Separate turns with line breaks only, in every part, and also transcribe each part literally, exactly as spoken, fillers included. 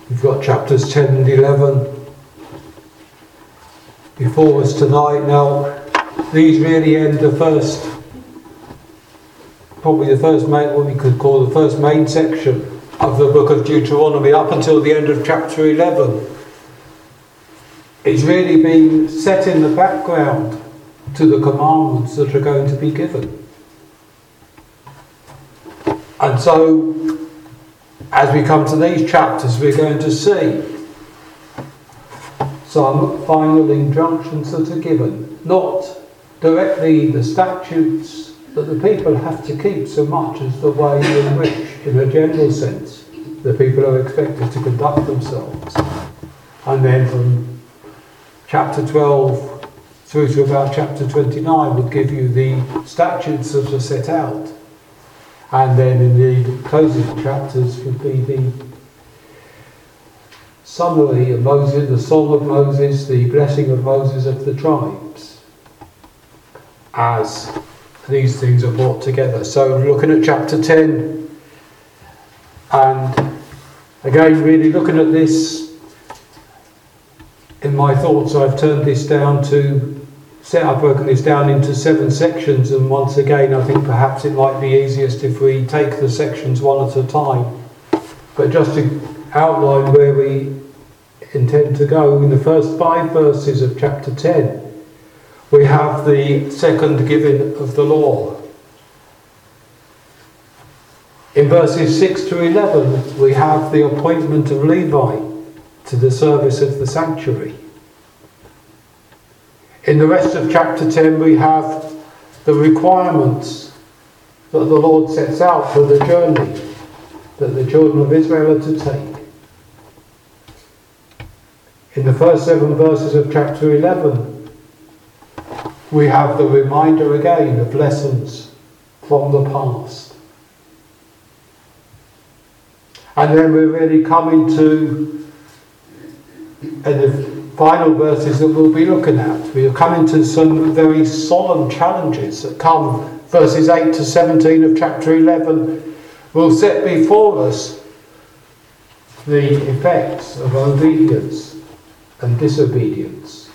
We've got chapters ten and eleven before us tonight. Now, these really end the first, probably the first main, what we could call the first main section of the book of Deuteronomy up until the end of chapter eleven. It's really been set in the background to the commandments that are going to be given. And so, as we come to these chapters, we're going to see some final injunctions that are given, not directly the statutes that the people have to keep so much as the way in which, in a general sense, the people are expected to conduct themselves. And then from chapter twelve through to about chapter twenty-nine would give you the statutes that are set out. And then in the closing chapters would be the summary of Moses, the song of Moses, the blessing of Moses of the tribes, as these things are brought together. So looking at chapter ten, and again really looking at this, in my thoughts I've turned this down to Set, I've broken this down into seven sections, and once again I think perhaps it might be easiest if we take the sections one at a time. But just to outline where we intend to go, in the first five verses of chapter ten we have the second giving of the law. In verses six to eleven we have the appointment of Levi to the service of the sanctuary. In the rest of chapter ten we have the requirements that the Lord sets out for the journey that the children of Israel are to take. In the first seven verses of chapter eleven we have the reminder again of lessons from the past. And then we're really coming to and the final verses that we'll be looking at. We are coming to some very solemn challenges that come. Verses eight to seventeen of chapter eleven will set before us the effects of obedience and disobedience.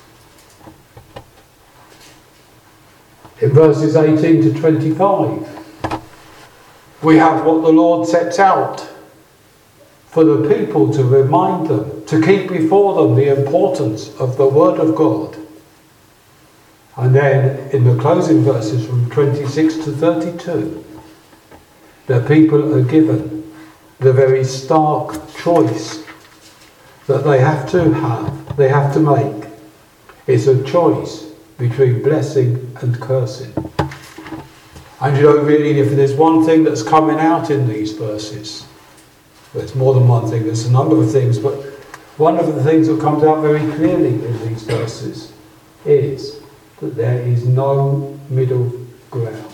In verses eighteen to twenty-five we have what the Lord sets out for the people, to remind them, to keep before them the importance of the Word of God. And then in the closing verses from twenty-six to thirty-two, the people are given the very stark choice that they have to have, they have to make. It's a choice between blessing and cursing. And you know, really, if there's one thing that's coming out in these verses, well, it's more than one thing, there's a number of things, but one of the things that comes out very clearly in these verses is that there is no middle ground.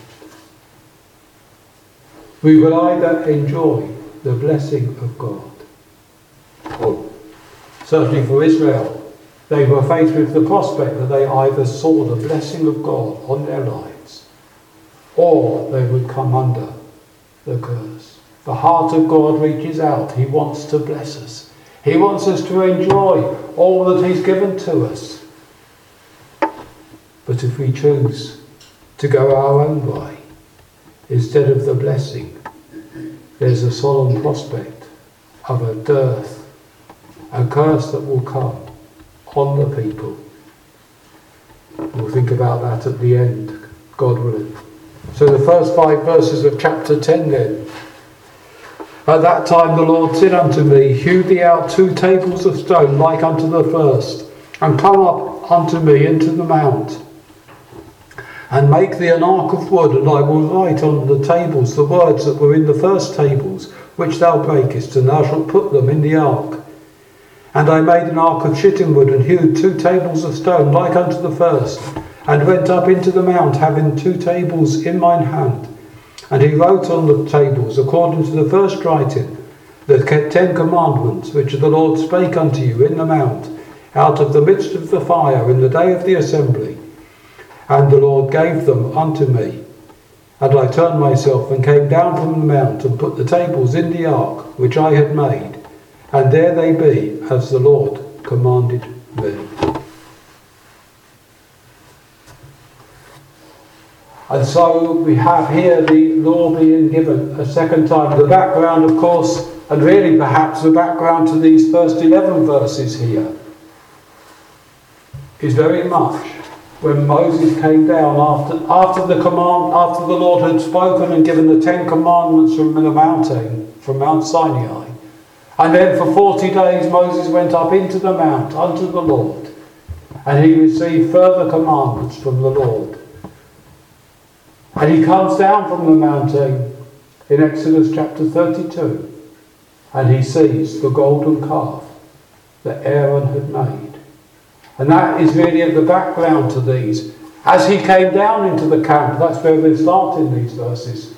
We will either enjoy the blessing of God, or certainly for Israel, they were faced with the prospect that they either saw the blessing of God on their lives, or they would come under the curse. The heart of God reaches out. He wants to bless us. He wants us to enjoy all that He's given to us. But if we choose to go our own way, instead of the blessing, there's a solemn prospect of a dearth, a curse that will come on the people. We'll think about that at the end, God willing. So the first five verses of chapter ten then. At that time the Lord said unto me, Hew thee out two tables of stone like unto the first, and come up unto me into the mount, and make thee an ark of wood, and I will write on the tables the words that were in the first tables, which thou breakest, and thou shalt put them in the ark. And I made an ark of shittim wood, and hewed two tables of stone like unto the first, and went up into the mount, having two tables in mine hand. And he wrote on the tables, according to the first writing, the Ten Commandments, which the Lord spake unto you in the mount, out of the midst of the fire, in the day of the assembly. And the Lord gave them unto me. And I turned myself and came down from the mount, and put the tables in the ark which I had made. And there they be, as the Lord commanded me. And so we have here the law being given a second time. The background, of course, and really perhaps the background to these first eleven verses here, is very much when Moses came down after, after the command, after the Lord had spoken and given the Ten Commandments from the mountain, from Mount Sinai. And then for forty days Moses went up into the mount unto the Lord, and he received further commandments from the Lord. And he comes down from the mountain in Exodus chapter thirty-two, and he sees the golden calf that Aaron had made. And that is really at the background to these. As he came down into the camp, that's where they start in these verses,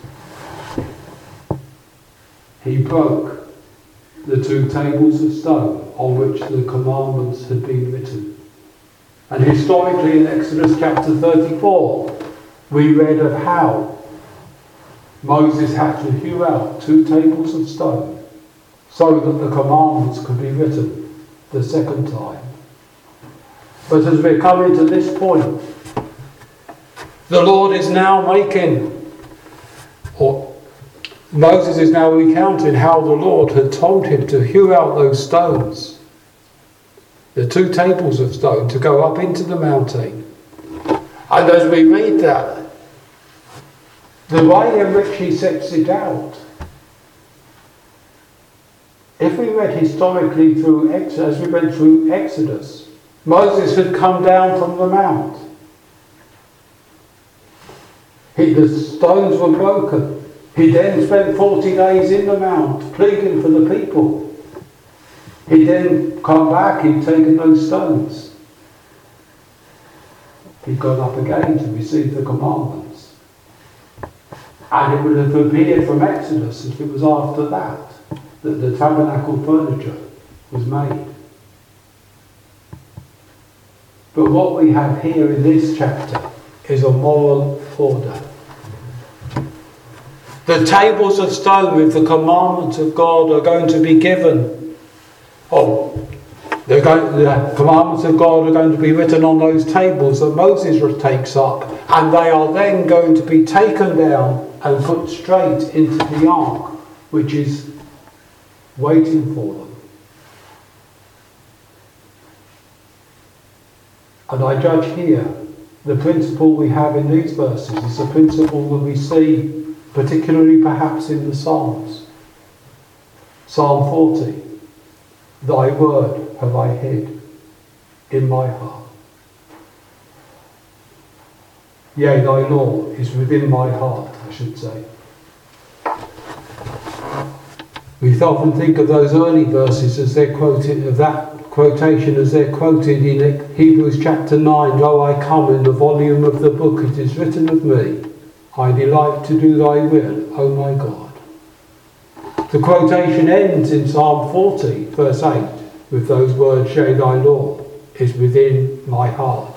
he broke the two tables of stone on which the commandments had been written. And historically in Exodus chapter thirty-four, we read of how Moses had to hew out two tables of stone so that the commandments could be written the second time. But as we're coming to this point, the Lord is now making, or Moses is now recounting how the Lord had told him to hew out those stones, the two tables of stone, to go up into the mountain. And as we read that, the way in which he sets it out, if we read historically through Exodus, as we went through Exodus, Moses had come down from the mount. He, the stones were broken. He then spent forty days in the mount, pleading for the people. He'd then come back, he'd taken those stones. He'd gone up again to receive the commandments. And it would have appeared from Exodus that it was after that that the tabernacle furniture was made. But what we have here in this chapter is a moral order. The tables of stone with the commandments of God are going to be given. Oh, they're going, the commandments of God are going to be written on those tables that Moses takes up, and they are then going to be taken down and put straight into the ark, which is waiting for them. And I judge here the principle we have in these verses is the principle that we see particularly perhaps in the Psalms. Psalm forty, thy word have I hid in my heart. Yea, thy law is within my heart, I should say. We often think of those early verses as they're quoted, of that quotation as they're quoted in Hebrews chapter nine, Lo, I come in the volume of the book, it is written of me, I delight to do thy will, O my God. The quotation ends in Psalm forty, verse eight, with those words, Yea, thy law is within my heart.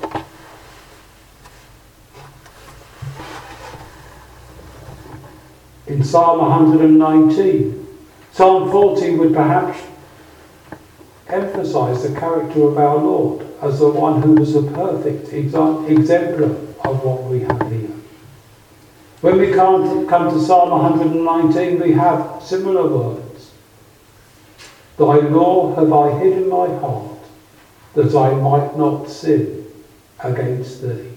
In Psalm one hundred nineteen, Psalm forty would perhaps emphasise the character of our Lord as the one who was a perfect exemplar of what we have here. When we come to, come to Psalm one hundred nineteen, we have similar words. Thy law have I hid in my heart, that I might not sin against thee.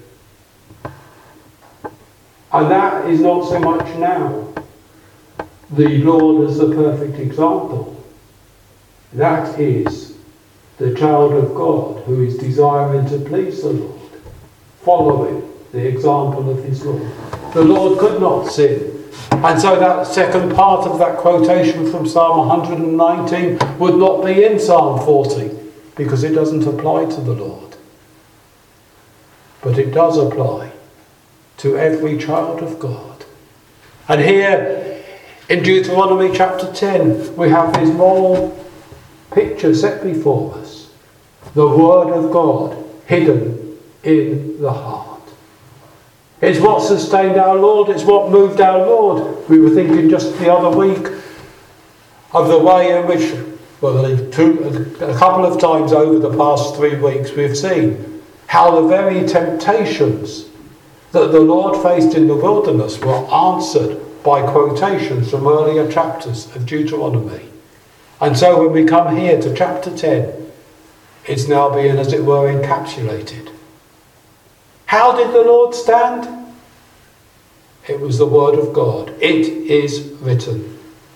And that is not so much now the Lord as the perfect example. That is the child of God who is desiring to please the Lord, following the example of his Lord. The Lord could not sin. And so that second part of that quotation from Psalm one hundred nineteen would not be in Psalm forty, because it doesn't apply to the Lord. But it does apply to every child of God. And here in Deuteronomy chapter ten, we have this moral picture set before us. The word of God hidden in the heart. It's what sustained our Lord. It's what moved our Lord. We were thinking just the other week of the way in which well, two, a couple of times over the past three weeks, we've seen how the very temptations that the Lord faced in the wilderness were answered by quotations from earlier chapters of Deuteronomy. And so when we come here to chapter ten, it's now being, as it were, encapsulated. How did the Lord stand? It was the word of God. It is written.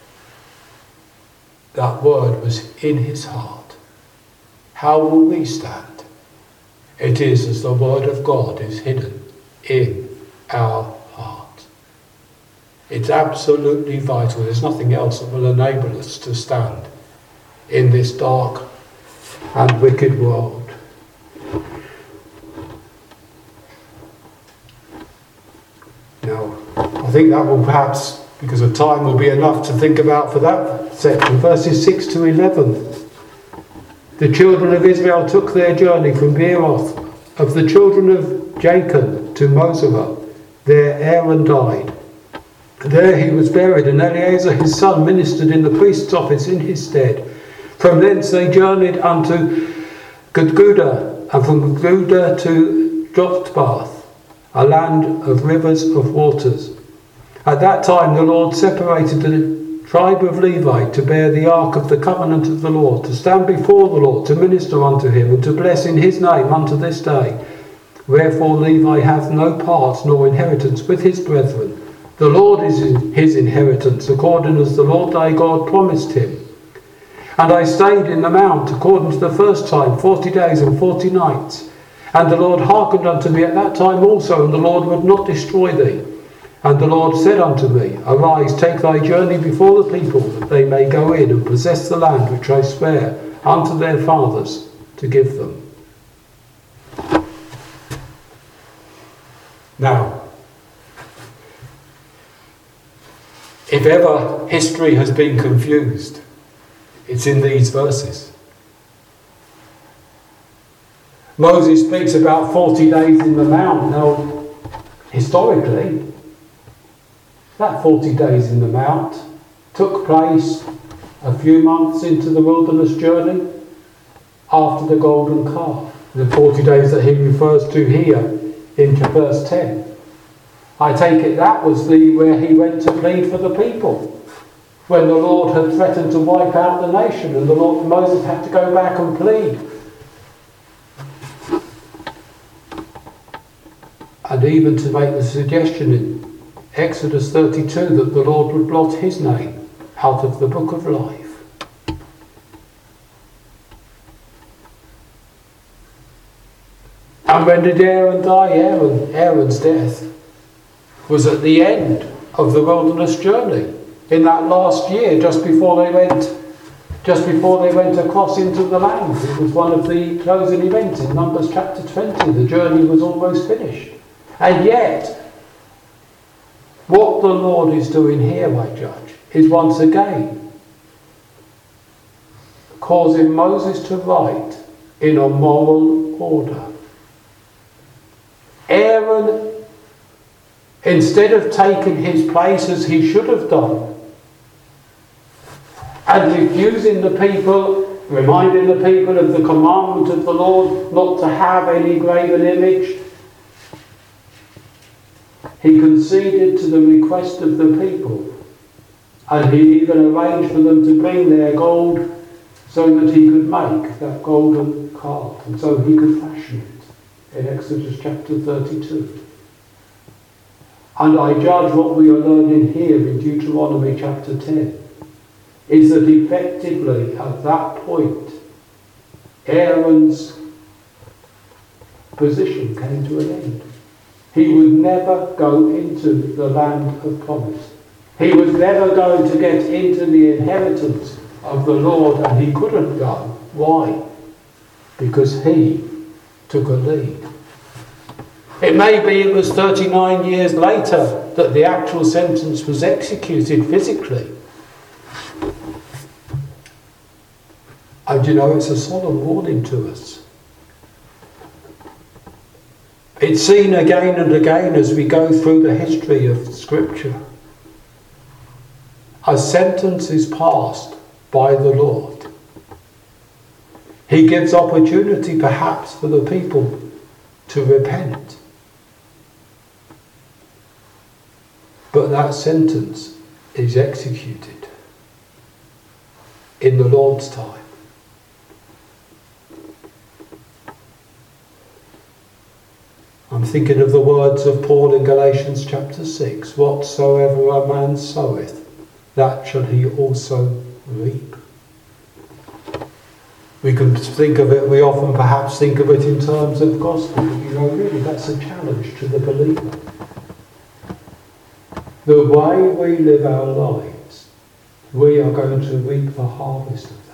That word was in his heart. How will we stand? It is as the word of God is hidden in our heart. It's absolutely vital. There's nothing else that will enable us to stand in this dark and wicked world. Now, I think that will perhaps, because of time, will be enough to think about for that section. Verses six to eleven. The children of Israel took their journey from Beeroth of the children of Jacob to Mosera. There Aaron died. There he was buried, and Eleazar his son ministered in the priest's office in his stead. From thence they journeyed unto Gudgoda, and from Gudgoda to Jotbath, a land of rivers of waters. At that time the Lord separated the tribe of Levi to bear the ark of the covenant of the Lord, to stand before the Lord, to minister unto him, and to bless in his name unto this day. Wherefore Levi hath no part nor inheritance with his brethren. The Lord is in his inheritance, according as the Lord thy God promised him. And I stayed in the mount, according to the first time, forty days and forty nights. And the Lord hearkened unto me at that time also, and the Lord would not destroy thee. And the Lord said unto me, Arise, take thy journey before the people, that they may go in and possess the land which I swear unto their fathers to give them. Now, if ever history has been confused, it's in these verses. Moses speaks about forty days in the mount. Now, historically, that forty days in the mount took place a few months into the wilderness journey after the golden calf. The forty days that he refers to here in verse ten. I take it that was the where he went to plead for the people, when the Lord had threatened to wipe out the nation, and the Lord Moses had to go back and plead. And even to make the suggestion in Exodus thirty-two that the Lord would blot his name out of the book of life. And when did Aaron die? Aaron, Aaron's death was at the end of the wilderness journey, in that last year, just before they went, just before they went across into the land. It was one of the closing events in Numbers chapter twenty. The journey was almost finished. And yet, what the Lord is doing here, I judge, is once again causing Moses to write in a moral order. Aaron, instead of taking his place as he should have done, and refusing the people, reminding the people of the commandment of the Lord not to have any graven image, he conceded to the request of the people, and he even arranged for them to bring their gold so that he could make that golden calf, and so he could fashion it in Exodus chapter thirty-two. And I judge what we are learning here in Deuteronomy chapter ten is that effectively at that point Aaron's position came to an end. He would never go into the land of promise. He was never going to get into the inheritance of the Lord, and he couldn't go. Why? Because he took a lead. It may be it was thirty-nine years later that the actual sentence was executed physically. And you know, it's a solemn warning to us. It's seen again and again as we go through the history of Scripture. A sentence is passed by the Lord, He gives opportunity perhaps for the people to repent. But that sentence is executed in the Lord's time. I'm thinking of the words of Paul in Galatians chapter six. Whatsoever a man soweth, that shall he also reap. We can think of it, we often perhaps think of it in terms of gospel, but you know, really that's a challenge to the believer. The way we live our lives, we are going to reap the harvest of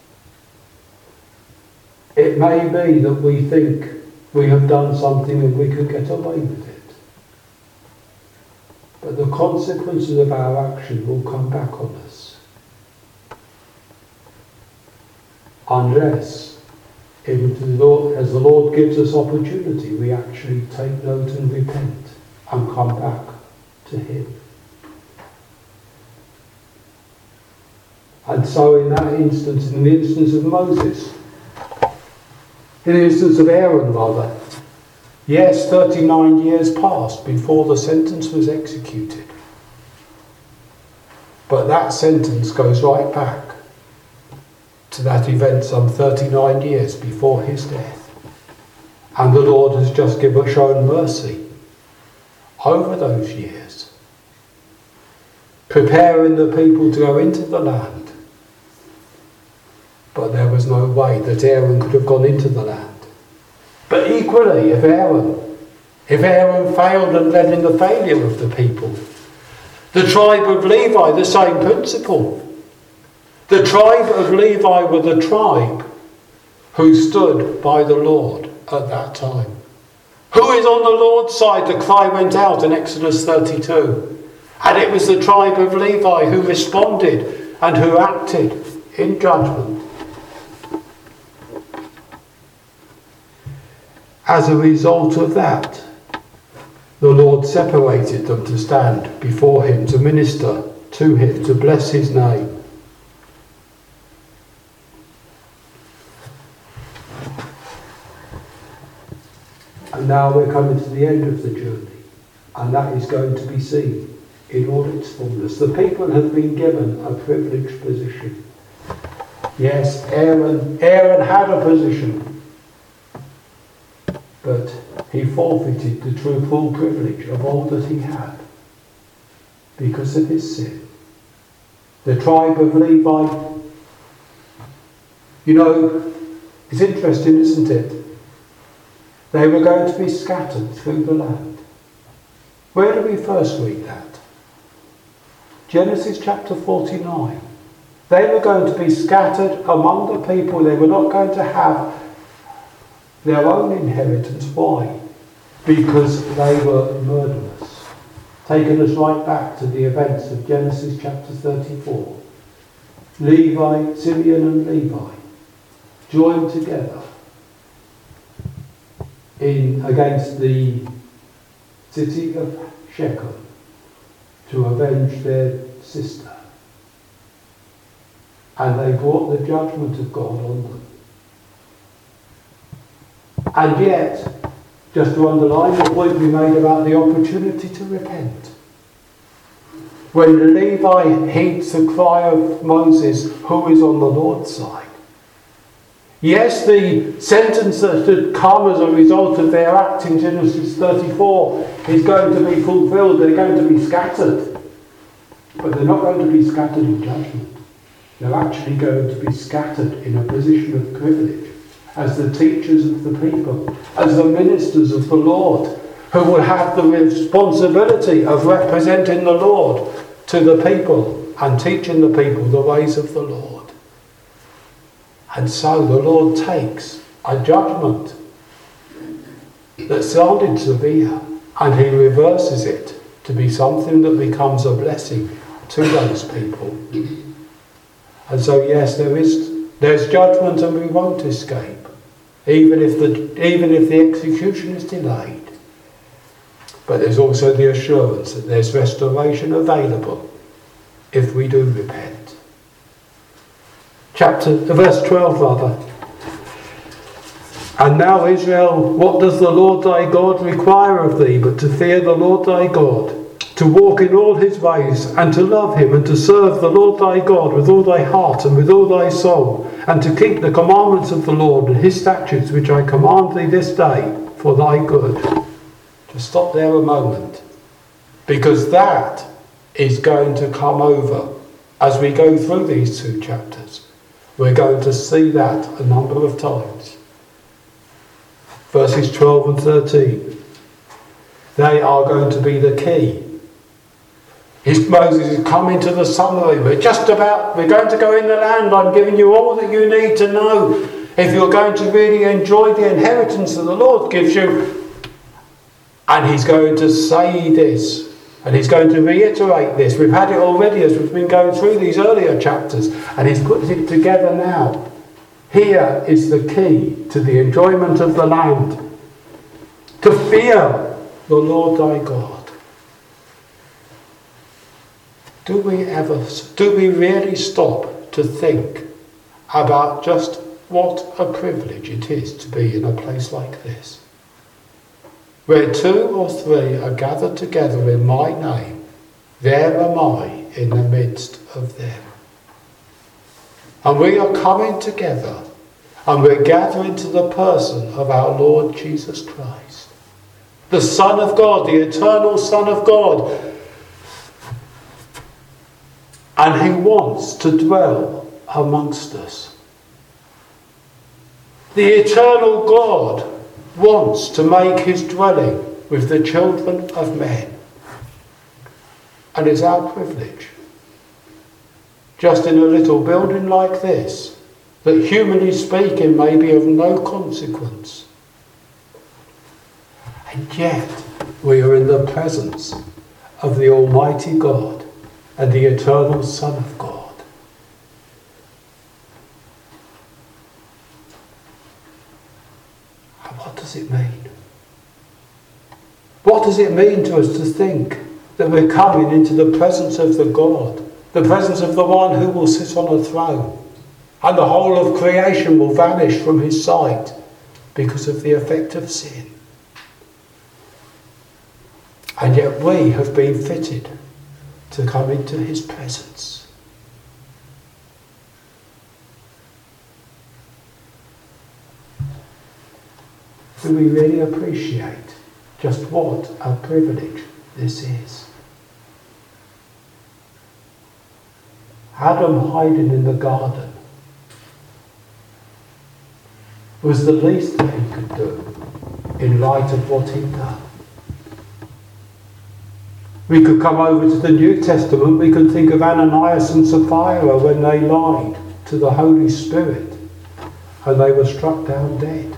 that. It may be that we think we have done something and we could get away with it. But the consequences of our action will come back on us. Unless, if the Lord, as the Lord gives us opportunity, we actually take note and repent and come back to Him. And so in that instance, in the instance of Moses, in the instance of Aaron rather, yes, thirty-nine years passed before the sentence was executed. But that sentence goes right back to that event some thirty-nine years before his death. And the Lord has just given, shown mercy over those years, preparing the people to go into the land. But there was no way that Aaron could have gone into the land. But equally, if Aaron, if Aaron failed and led in the failure of the people, the tribe of Levi, the same principle. The tribe of Levi were the tribe who stood by the Lord at that time. Who is on the Lord's side? The cry went out in Exodus thirty-two. And it was the tribe of Levi who responded and who acted in judgment. As a result of that, the Lord separated them to stand before Him, to minister to Him, to bless His name. And now we're coming to the end of the journey, and that is going to be seen in all its fullness. The people have been given a privileged position. Yes, Aaron, Aaron had a position, but he forfeited the true full privilege of all that he had because of his sin. The tribe of Levi, you know, it's interesting, isn't it? They were going to be scattered through the land. Where do we first read that? Genesis chapter forty-nine. They were going to be scattered among the people. They were not going to have their own inheritance. Why? Because they were murderers. Taking us right back to the events of Genesis chapter thirty-four. Levi, Simeon and Levi joined together in against the city of Shechem to avenge their sister. And they brought the judgment of God on them. And yet, just to underline the point we made about the opportunity to repent, when Levi heeds the cry of Moses, who is on the Lord's side, yes, the sentence that had come as a result of their act in Genesis thirty-four is going to be fulfilled. They're going to be scattered. But they're not going to be scattered in judgment. They're actually going to be scattered in a position of privilege as the teachers of the people, as the ministers of the Lord, who will have the responsibility of representing the Lord to the people and teaching the people the ways of the Lord. And so the Lord takes a judgment that sounded severe and He reverses it to be something that becomes a blessing to those people. And so yes, there is there's judgment and we won't escape, even if the even if the execution is delayed. But there's also the assurance that there's restoration available if we do repent. Chapter, verse twelve rather. And now, Israel, what does the Lord thy God require of thee but to fear the Lord thy God, to walk in all his ways, and to love him, and to serve the Lord thy God with all thy heart and with all thy soul, and to keep the commandments of the Lord and his statutes which I command thee this day for thy good. Just stop there a moment, because that is going to come over as we go through these two chapters. We're going to see that a number of times. Verses twelve and thirteen. They are going to be the key. His, Moses is coming to the summary. We're just about, we're going to go in the land. I'm giving you all that you need to know if you're going to really enjoy the inheritance that the Lord gives you. And he's going to say this. And he's going to reiterate this. We've had it already as we've been going through these earlier chapters. And he's put it together now. Here is the key to the enjoyment of the land. To fear the Lord thy God. Do we ever, do we really stop to think about just what a privilege it is to be in a place like this? Where two or three are gathered together in my name, there am I in the midst of them. And we are coming together and we're gathering to the person of our Lord Jesus Christ, the Son of God, the eternal Son of God. And he wants to dwell amongst us. The eternal God wants to make his dwelling with the children of men. And it's our privilege, just in a little building like this, that humanly speaking may be of no consequence. And yet we are in the presence of the Almighty God and the eternal Son of God. And what does it mean? What does it mean to us to think that we're coming into the presence of the God, the presence of the one who will sit on a throne, and the whole of creation will vanish from his sight because of the effect of sin? And yet we have been fitted to come into his presence. Do we really appreciate just what a privilege this is? Adam hiding in the garden was the least that he could do in light of what he'd done. We could come over to the New Testament. We could think of Ananias and Sapphira when they lied to the Holy Spirit and they were struck down dead.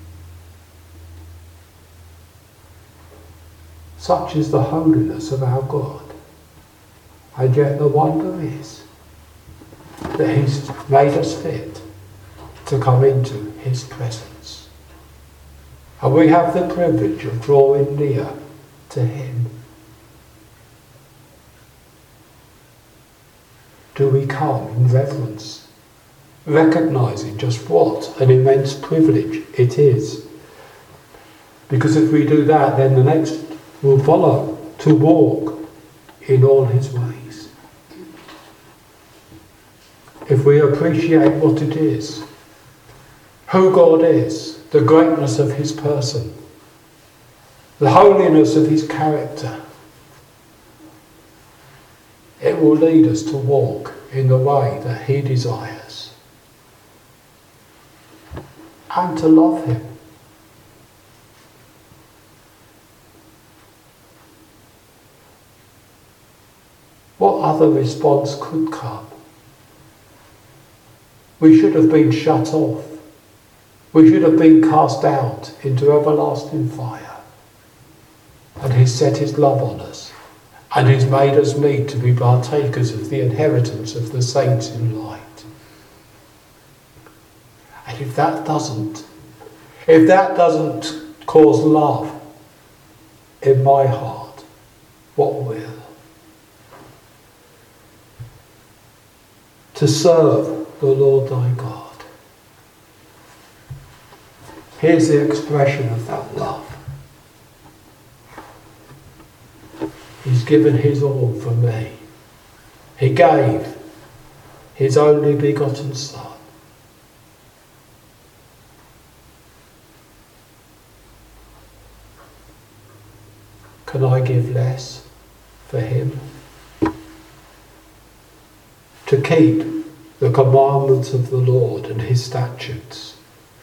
Such is the holiness of our God. And yet the wonder is that he's made us fit to come into his presence. And we have the privilege of drawing near to him. Do we come in reverence, recognising just what an immense privilege it is? Because if we do that, then the next will follow, to walk in all his ways. If we appreciate what it is, who God is, the greatness of his person, the holiness of his character, it will lead us to walk in the way that he desires and to love him. What other response could come? We should have been shut off. We should have been cast out into everlasting fire. And he set his love on us. And he's made us meet to be partakers of the inheritance of the saints in light. And if that doesn't, if that doesn't cause love in my heart, what will? To serve the Lord thy God. Here's the expression of that love. He's given his all for me. He gave his only begotten Son. Can I give less for him? To keep the commandments of the Lord and his statutes.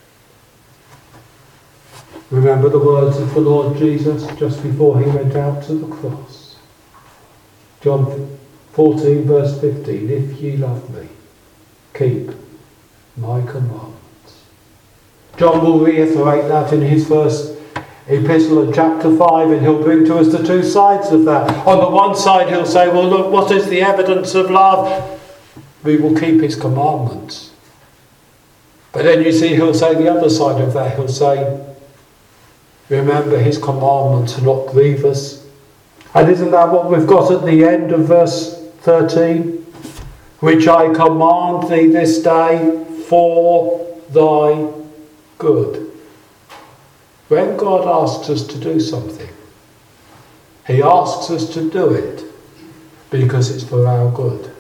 Remember the words of the Lord Jesus just before he went out to the cross. John fourteen verse fifteen, if ye love me, keep my commandments. John will reiterate that in his first epistle in chapter five, and he'll bring to us the two sides of that. On the one side he'll say, well look, what is the evidence of love? We will keep his commandments. But then you see he'll say the other side of that. He'll say, remember his commandments are not grievous. And isn't that what we've got at the end of verse thirteen? Which I command thee this day for thy good. When God asks us to do something, he asks us to do it because it's for our good.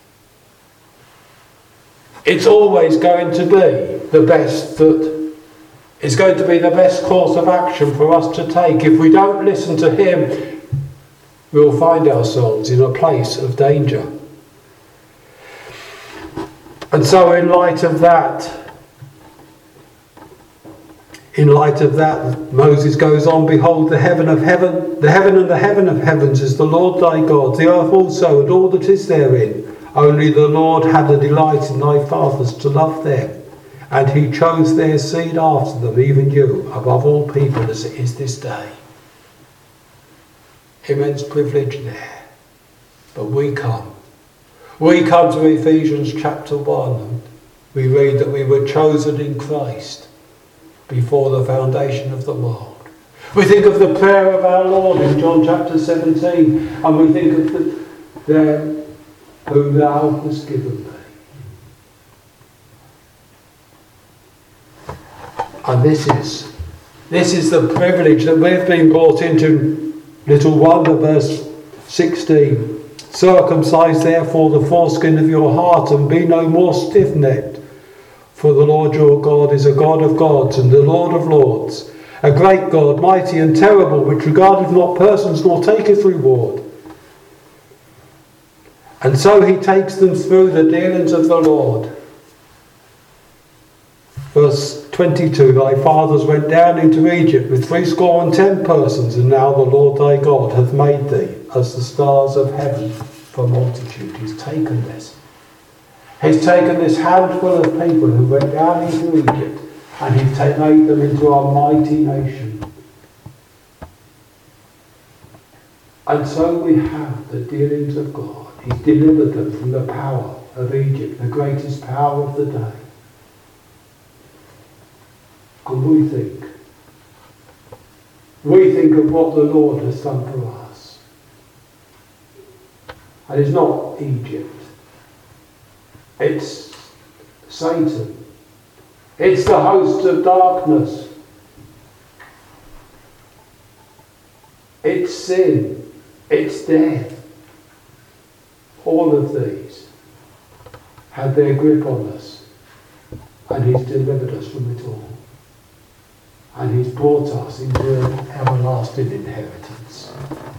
It's always going to be the best that it's going to be the best course of action for us to take. If we don't listen to him, we'll find ourselves in a place of danger. And so in light of that, in light of that, Moses goes on, behold, the heaven of heaven, the heaven and the heaven of heavens is the Lord thy God, the earth also and all that is therein. Only the Lord had a delight in thy fathers to love them, and he chose their seed after them, even you, above all people as it is this day. Immense privilege there. But we come. We come to Ephesians chapter one, and we read that we were chosen in Christ before the foundation of the world. We think of the prayer of our Lord in John chapter seventeen, and we think of the them whom thou hast given me. And this is this is the privilege that we've been brought into. Little wonder, verse sixteen. Circumcise therefore the foreskin of your heart, and be no more stiff-necked. For the Lord your God is a God of gods and the Lord of lords, a great God, mighty and terrible, which regardeth not persons nor taketh reward. And so he takes them through the dealings of the Lord. Verse twenty-two, thy fathers went down into Egypt with threescore and ten persons, and now the Lord thy God hath made thee as the stars of heaven for multitude. He's taken this. He's taken this handful of people who went down into Egypt, and he's made them into a mighty nation. And so we have the dealings of God. He's delivered them from the power of Egypt, the greatest power of the day. And we think, we think of what the Lord has done for us. And it's not Egypt. It's Satan. It's the host of darkness. It's sin. It's death. All of these had their grip on us, and he's delivered us from it all. And he's brought us into an everlasting inheritance.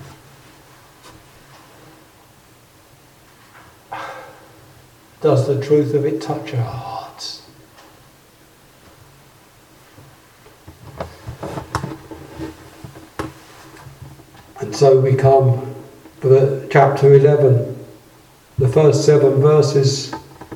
Does the truth of it touch our hearts? And so we come to chapter eleven. The first seven verses,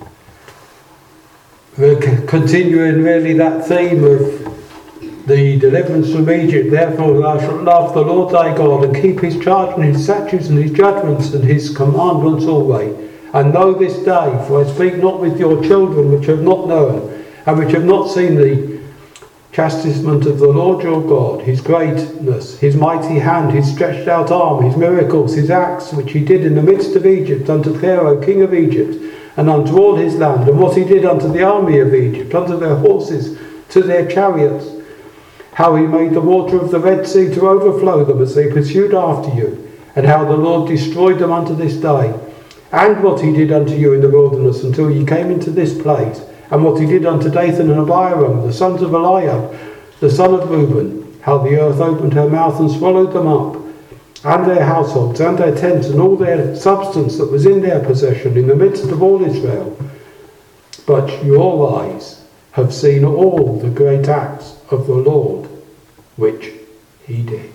we're continuing really that theme of the deliverance from Egypt. Therefore thou shalt love the Lord thy God, and keep his charge and his statutes and his judgments and his commandments always. And know this day, for I speak not with your children which have not known, and which have not seen the chastisement of the Lord your God, his greatness, his mighty hand, his stretched out arm, his miracles, his acts, which he did in the midst of Egypt, unto Pharaoh king of Egypt, and unto all his land, and what he did unto the army of Egypt, unto their horses, to their chariots, how he made the water of the Red Sea to overflow them as they pursued after you, and how the Lord destroyed them unto this day, and what he did unto you in the wilderness until ye came into this place, and what he did unto Dathan and Abiram, the sons of Eliab, the son of Reuben, how the earth opened her mouth and swallowed them up, and their households, and their tents, and all their substance that was in their possession in the midst of all Israel. But your eyes have seen all the great acts of the Lord, which he did.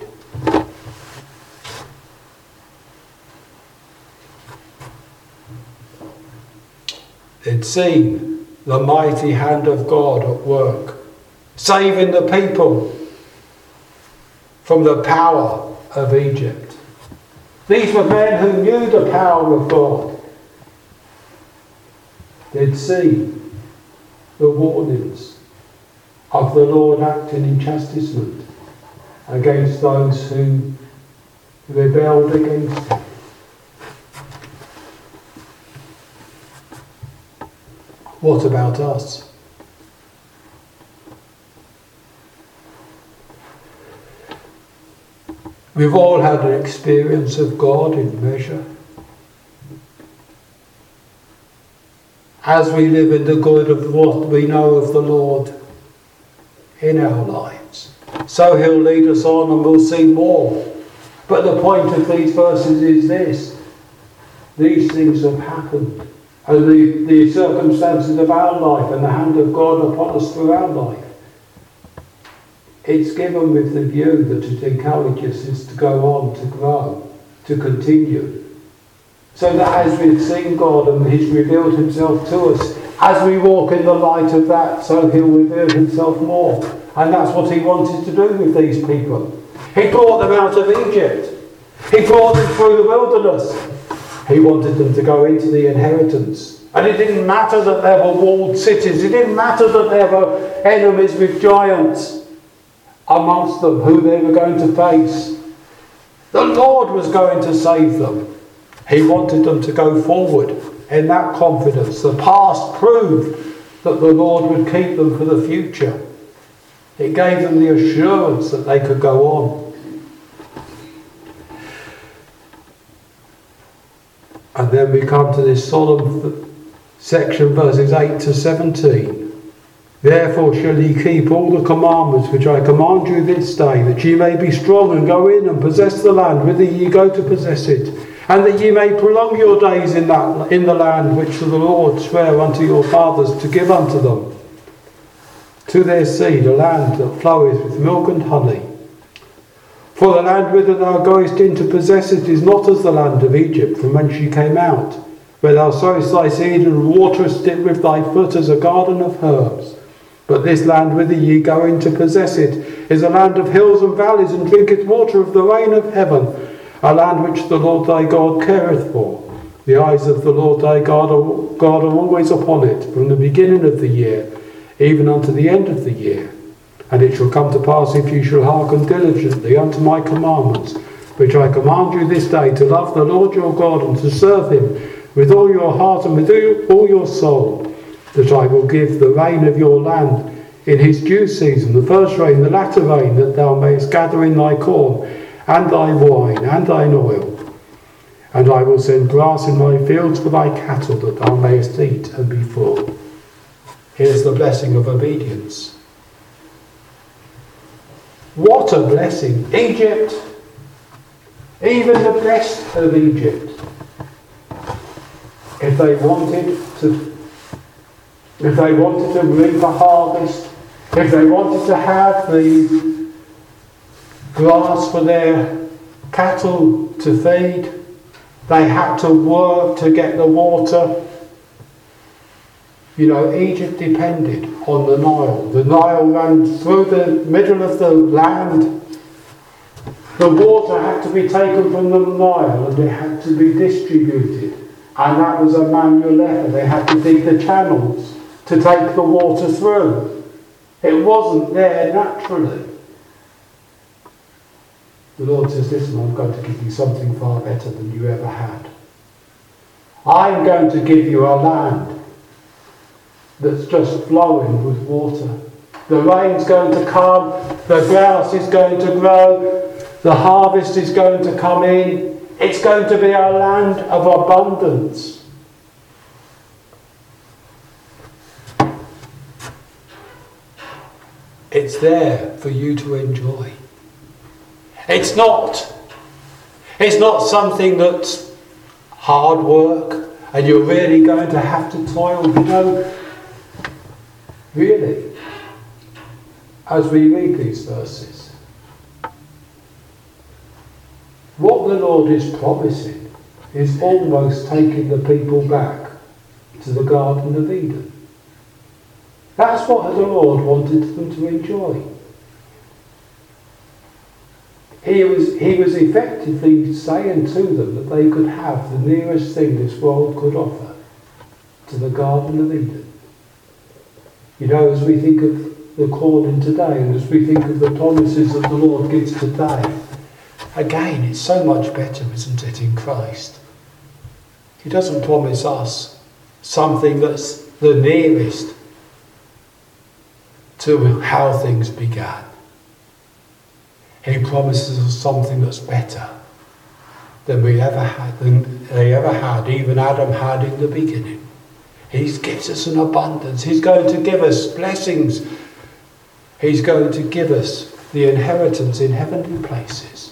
They'd seen the mighty hand of God at work, saving the people from the power of Egypt. These were men who knew the power of God. They'd seen the warnings of the Lord acting in chastisement against those who rebelled against him. What about us? We've all had an experience of God in measure. As we live in the good of what we know of the Lord in our lives, so he'll lead us on and we'll see more. But the point of these verses is this: these things have happened, and the, the circumstances of our life and the hand of God upon us through our life, it's given with the view that it encourages us to go on, to grow, to continue. So that as we've seen God and he's revealed himself to us, as we walk in the light of that, so he'll reveal himself more. And that's what he wanted to do with these people. He brought them out of Egypt. He brought them through the wilderness. He wanted them to go into the inheritance. And it didn't matter that there were walled cities. It didn't matter that there were enemies with giants amongst them who they were going to face. The Lord was going to save them. He wanted them to go forward in that confidence. The past proved that the Lord would keep them for the future. It gave them the assurance that they could go on. And then we come to this solemn section, verses eight to seventeen. Therefore shall ye keep all the commandments which I command you this day, that ye may be strong and go in and possess the land whither ye go to possess it, and that ye may prolong your days in that in the land which the Lord sware unto your fathers to give unto them, to their seed, a land that floweth with milk and honey. For the land whither thou goest in to possess it is not as the land of Egypt, from whence ye came out, where thou sowest thy seed and waterest it with thy foot as a garden of herbs. But this land whither ye go in to possess it is a land of hills and valleys, and drinketh water of the rain of heaven, a land which the Lord thy God careth for. The eyes of the Lord thy God are, God are always upon it, from the beginning of the year, even unto the end of the year. And it shall come to pass, if you shall hearken diligently unto my commandments, which I command you this day, to love the Lord your God, and to serve him with all your heart and with all your soul, that I will give the rain of your land in his due season, the first rain, the latter rain, that thou mayest gather in thy corn, and thy wine, and thine oil. And I will send grass in thy fields for thy cattle, that thou mayest eat and be full. Here's the blessing of obedience. What a blessing! Egypt, even the best of Egypt, if they wanted to If they wanted to reap a harvest, if they wanted to have the grass for their cattle to feed, they had to work to get the water. You know, Egypt depended on the Nile. The Nile ran through the middle of the land. The water had to be taken from the Nile and it had to be distributed. And that was a manual effort. They had to dig the channels to take the water through. It wasn't there naturally. The Lord says, listen, I'm going to give you something far better than you ever had. I'm going to give you a land that's just flowing with water. The rain's going to come, The grass is going to grow. The harvest is going to come in. It's going to be a land of abundance. It's there for you to enjoy. It's not. It's not something that's hard work and you're really going to have to toil. You know, really, as we read these verses, what the Lord is promising is almost taking the people back to the Garden of Eden. That's what the Lord wanted them to enjoy. He was, he was effectively saying to them that they could have the nearest thing this world could offer to the Garden of Eden. You know, as we think of the calling today and as we think of the promises that the Lord gives today, again, it's so much better, isn't it, in Christ? He doesn't promise us something that's the nearest to how things began. He promises us something that's better than we ever had, than they ever had, even Adam had in the beginning. He gives us an abundance. He's going to give us blessings. He's going to give us the inheritance in heavenly places.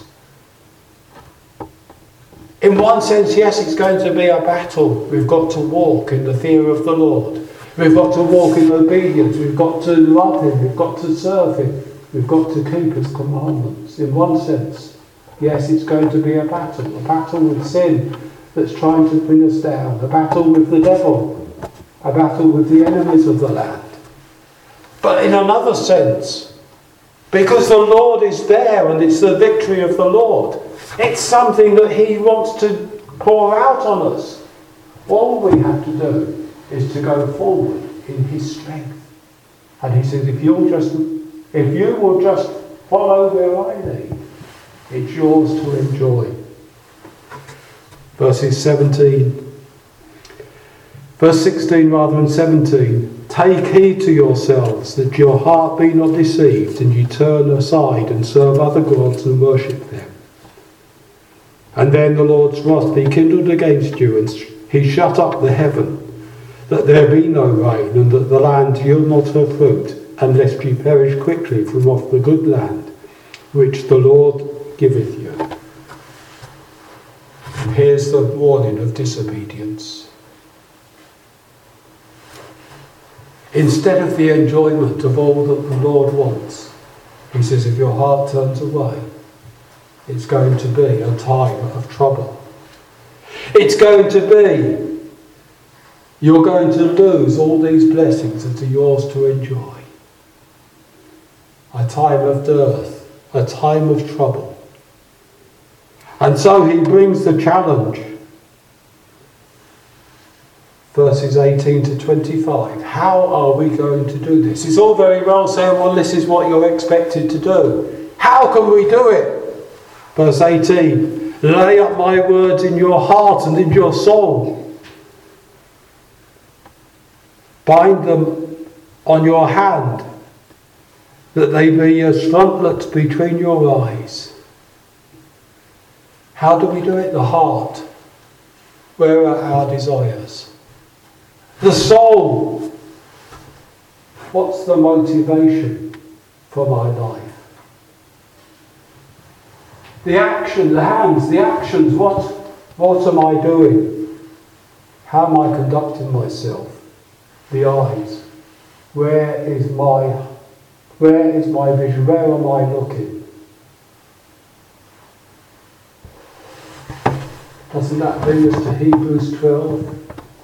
In one sense, yes, it's going to be a battle. We've got to walk in the fear of the Lord. We've got to walk in obedience. We've got to love him. We've got to serve him. We've got to keep his commandments. In one sense, yes, it's going to be a battle. A battle with sin that's trying to bring us down. A battle with the devil. A battle with the enemies of the land. But in another sense, because the Lord is there and it's the victory of the Lord, it's something that he wants to pour out on us. All we have to do is to go forward in his strength. And he says, if you'll just, if you will just follow where I lead, it's yours to enjoy. Verses seventeen. Verse sixteen rather than seventeen. Take heed to yourselves that your heart be not deceived, and you turn aside and serve other gods and worship them. And then the Lord's wrath be kindled against you, and he shut up the heaven, that there be no rain, and that the land yield not her fruit, unless you perish quickly from off the good land, which the Lord giveth you. And here's the warning of disobedience. Instead of the enjoyment of all that the Lord wants, he says, if your heart turns away, it's going to be a time of trouble. It's going to be, you're going to lose all these blessings that are yours to enjoy. A time of dearth, a time of trouble. And so he brings the challenge. Verses eighteen to twenty-five. How are we going to do this? It's all very well saying, well, this is what you're expected to do. How can we do it? Verse eighteen, lay up my words in your heart and in your soul. Bind them on your hand, that they be as frontlets between your eyes. How do we do it? The heart. Where are our desires? The soul. What's the motivation for my life? The action, the hands, the actions, what, what am I doing? How am I conducting myself? The eyes. Where is my, where is my vision? Where am I looking? Doesn't that bring us to Hebrews twelve?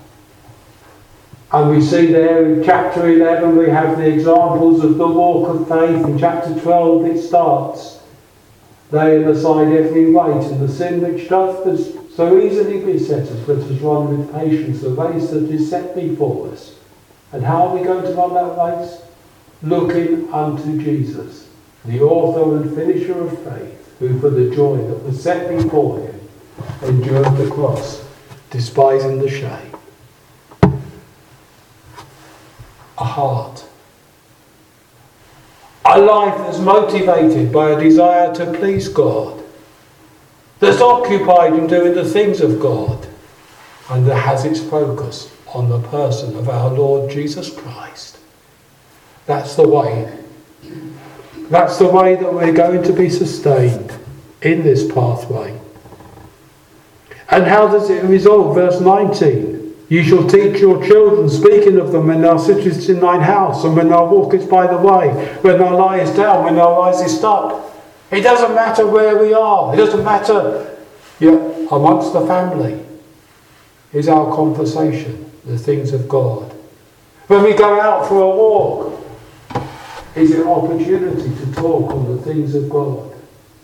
And we see there in chapter eleven we have the examples of the walk of faith. In chapter twelve it starts, laying aside every weight and the sin which doth so easily beset us, let us run with patience the race that is set before us. And how are we going to run that race? Looking unto Jesus, the author and finisher of faith, who for the joy that was set before him endured the cross, despising the shame. A heart. A life that's motivated by a desire to please God, that's occupied in doing the things of God, and that has its focus on the person of our Lord Jesus Christ. That's the way. That's the way that we're going to be sustained in this pathway. And how does it resolve? Verse nineteen. You shall teach your children, speaking of them, when thou sittest in thine house, and when thou walkest by the way, when thou liest down, when thou risest up. It doesn't matter where we are. It doesn't matter, yeah, amongst the family. Is our conversation the things of God? When we go out for a walk, is it opportunity to talk on the things of God?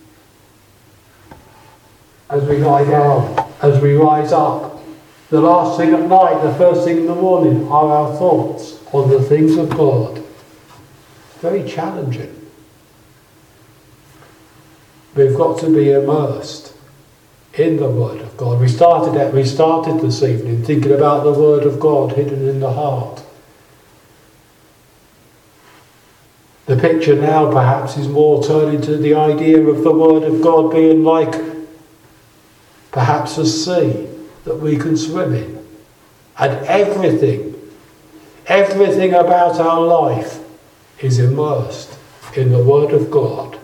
As we lie down, as we rise up, the last thing at night, the first thing in the morning, are our thoughts on the things of God. Very challenging. We've got to be immersed in the Word of God. We started at, we started this evening thinking about the Word of God hidden in the heart. The picture now perhaps is more turning to the idea of the Word of God being like perhaps a sea that we can swim in. And everything, everything about our life is immersed in the Word of God.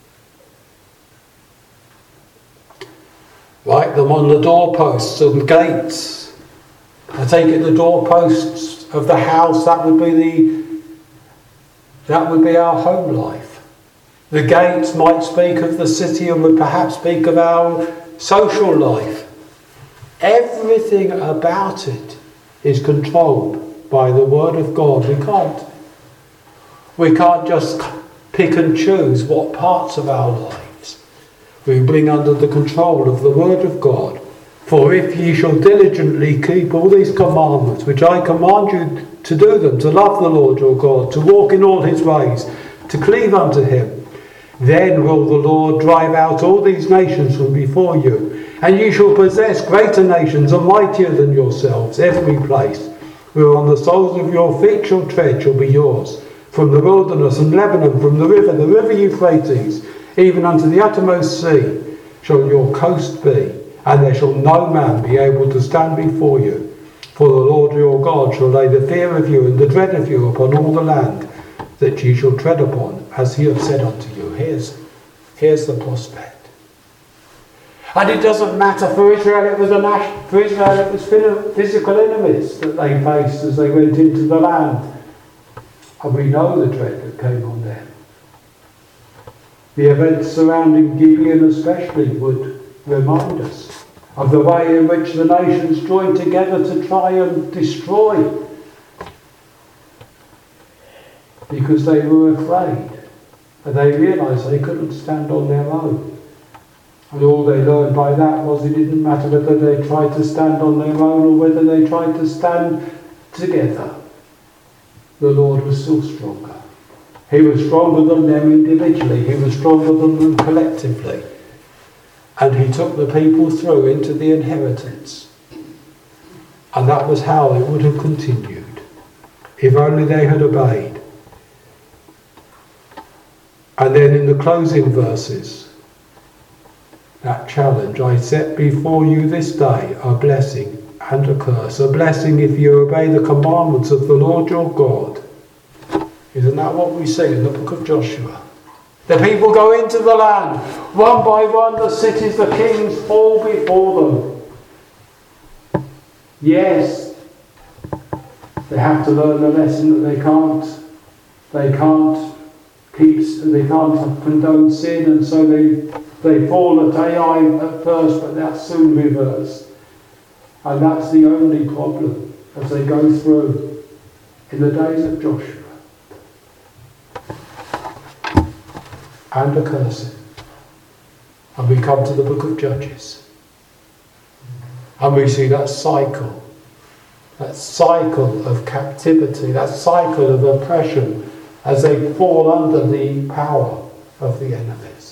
Write them on the doorposts and gates. I take it the doorposts of the house, that would be the that would be our home life. The gates might speak of the city and would perhaps speak of our social life. Everything about it is controlled by the Word of God. We can't, we can't just pick and choose what parts of our lives we bring under the control of the Word of God. For if ye shall diligently keep all these commandments, which I command you to do them, to love the Lord your God, to walk in all his ways, to cleave unto him, then will the Lord drive out all these nations from before you, and ye shall possess greater nations and mightier than yourselves. Every place whereon the soles of your feet shall tread shall be yours. From the wilderness and Lebanon, from the river, the river Euphrates, even unto the uttermost sea, shall your coast be, and there shall no man be able to stand before you. For the Lord your God shall lay the fear of you and the dread of you upon all the land that ye shall tread upon, as he hath said unto you. Here's, here's the prospect. And it doesn't matter, for Israel it was a national, for Israel it was physical enemies that they faced as they went into the land. And we know the dread that came on them. The events surrounding Gibeon especially would remind us of the way in which the nations joined together to try and destroy, because they were afraid and they realised they couldn't stand on their own. And all they learned by that was it didn't matter whether they tried to stand on their own or whether they tried to stand together. The Lord was still stronger. He was stronger than them individually. He was stronger than them collectively. And he took the people through into the inheritance. And that was how it would have continued, if only they had obeyed. And then in the closing verses, that challenge, I set before you this day a blessing and a curse. A blessing if you obey the commandments of the Lord your God. Isn't that what we see in the book of Joshua? The people go into the land. One by one the cities, the kings fall before them. Yes, they have to learn the lesson that they can't, they can't keep, they can't condone sin, and so they They fall at Ai at first, but that's soon reversed. And that's the only problem as they go through in the days of Joshua. And a cursing. And we come to the book of Judges. And we see that cycle. That cycle of captivity. That cycle of oppression as they fall under the power of the enemies.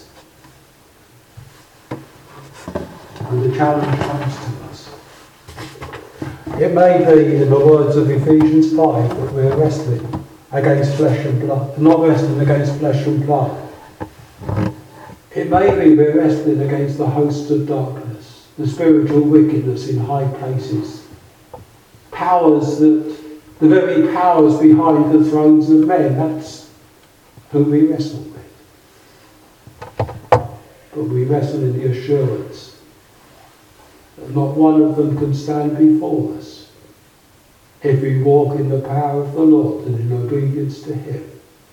And the challenge comes to us. It may be, in the words of Ephesians five, that we're wrestling against flesh and blood, not wrestling against flesh and blood. It may be we're wrestling against the host of darkness, the spiritual wickedness in high places, powers that, the very powers behind the thrones of men, that's who we wrestle with. But we wrestle in the assurance that not one of them can stand before us if we walk in the power of the Lord and in obedience to Him.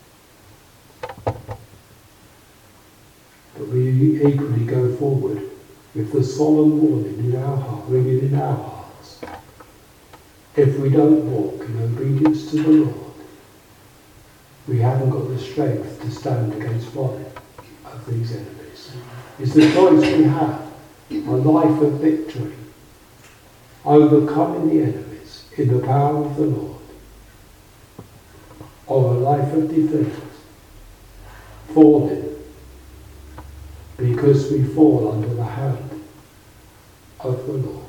But we equally go forward with the solemn warning in our heart, ringing in our hearts. If we don't walk in obedience to the Lord, we haven't got the strength to stand against one of these enemies. It's the choice we have, a life of victory, overcoming the enemies in the power of the Lord, or a life of defeat, falling because we fall under the hand of the Lord.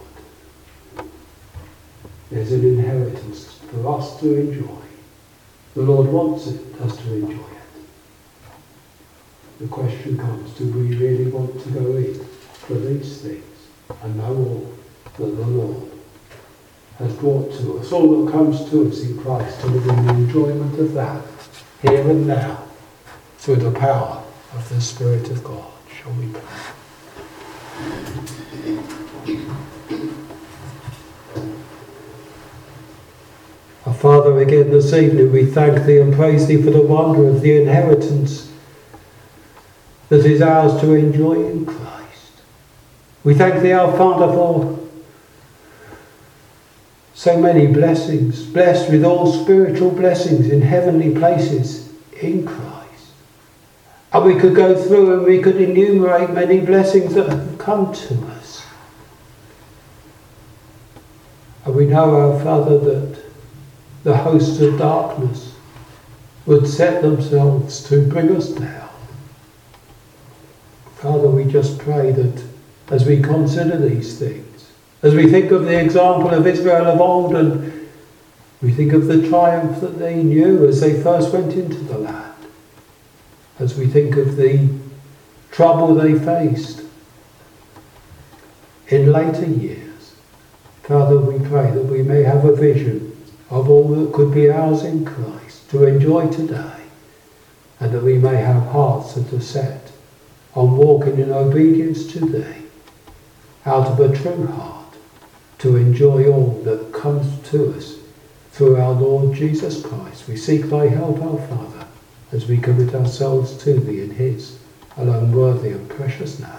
There's an inheritance for us to enjoy. The Lord wants it, us to enjoy it. The question comes, do we really want to go in for these things and know all that the Lord has brought to us, all that comes to us in Christ, to live in the enjoyment of that, here and now, through the power of the Spirit of God. Shall we pray? Our Father, again this evening we thank Thee and praise Thee for the wonder of the inheritance that is ours to enjoy in Christ. We thank Thee, our Father, for so many blessings, blessed with all spiritual blessings in heavenly places in Christ. And we could go through and we could enumerate many blessings that have come to us. And we know, our Father, that the hosts of darkness would set themselves to bring us down. Father, we just pray that as we consider these things, as we think of the example of Israel of old, and we think of the triumph that they knew as they first went into the land, as we think of the trouble they faced in later years, Father, we pray that we may have a vision of all that could be ours in Christ to enjoy today, and that we may have hearts that are set on walking in obedience to Thee, out of a true heart, to enjoy all that comes to us through our Lord Jesus Christ. We seek Thy help, our Father, as we commit ourselves to Thee in His alone worthy and precious name.